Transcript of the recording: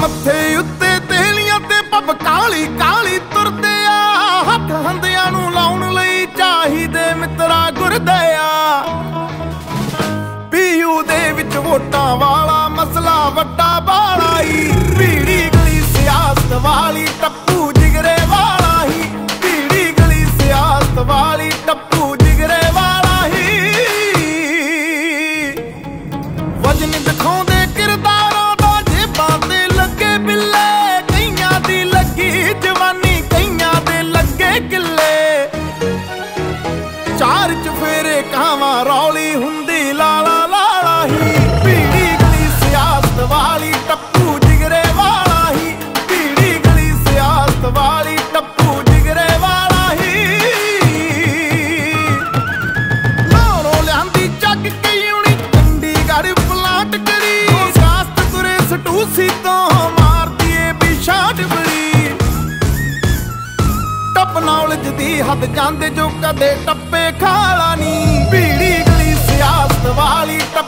ਮੱਥੇ ਉੱਤੇ ਤੇਲੀਆਂ ਤੇ ਪੱਬ ਕਾਲੀ ਕਾਲੀ ਤੁਰਦੇ ਆ। ਹੱਥ ਹੰਦਿਆਂ ਨੂੰ ਲਾਉਣ ਲਈ ਚਾਹੀਦੇ ਮਿੱਤਰਾ ਗੁਰਦਿਆ। ਪੀਯੂ ਦੇ ਵਿੱਚ ਵੋਟਾਂ ਵਾਲਾ ਮਸਲਾ ਵੱਡਾ ਬਾਲਾ ਹੀ। ਭੀੜੀ ਗਲੀ ਸਿਆਸਤ ਵਾਲੀ ਟੱਪੂ ਜਿਗਰੇ ਵਾਲਾ ਹੀ। ਭੀੜੀ ਗਲੀ ਸਿਆਸਤ ਵਾਲੀ ਟੱਪੂ ਜਿਗਰੇ ਵਾਲਾ ਹੀ। ਵਜਨ ਦਿਖਾਉਂਦੇ ਕਿਰਦਾਰਾਂ ਦਾ ਜੇਬਾਂ ਤੇ ਲੱਗੇ ਬਿੱਲੇ। ਕਈਆਂ ਦੀ ਲੱਗੀ ਜਵਾਨੀ ਕਈਆਂ ਦੇ ਲੱਗੇ ਕਿੱਲੇ। ਚਾਰ ਚਫੇਰੇ ਕਾਵਾਂ ਰੌਲੀ ਹੁੰਦੀ ਲਾਲਾ ਲਾਲਾ ਹੀ। ਭੀੜੀ ਗਲੀ ਸਿਆਸਤ ਵਾਲੀ ਟੱਪੂ ਜਿਗਰੇ ਵਾਲਾ ਹੀ। ਭੀੜੀ ਗਲੀ ਸਿਆਸਤ ਵਾਲੀ ਟੱਪੂ ਜਿਗਰੇ ਵਾਲਾ ਹੀ। ਲਾਹੌਰੋਂ ਲਿਆਂਦੀ ਚੱਕ ਕੇ ਉਣੀ ਚੰਡੀਗੜ੍ਹ ਪਲਾਟ ਕਰੀ। ਸਿਆਸਤ ਤੁਰੇ ਸਟੂਸੀ ਤੋਂ ਮਾਰਦੀ ਏ ਬਿਸ਼ਾਟ ਬੜੀ। ਟੱਪ ਨੌਲੇਜ ਦੀ ਹੱਦ ਜਾਂਦੇ ਜੋ ਕਦੇ ਟੱਪੇ ਖਾਲਾ ਨੀ। ਭੀੜੀ ਗਲੀ ਸਿਆਸਤ ਵਾਲੀ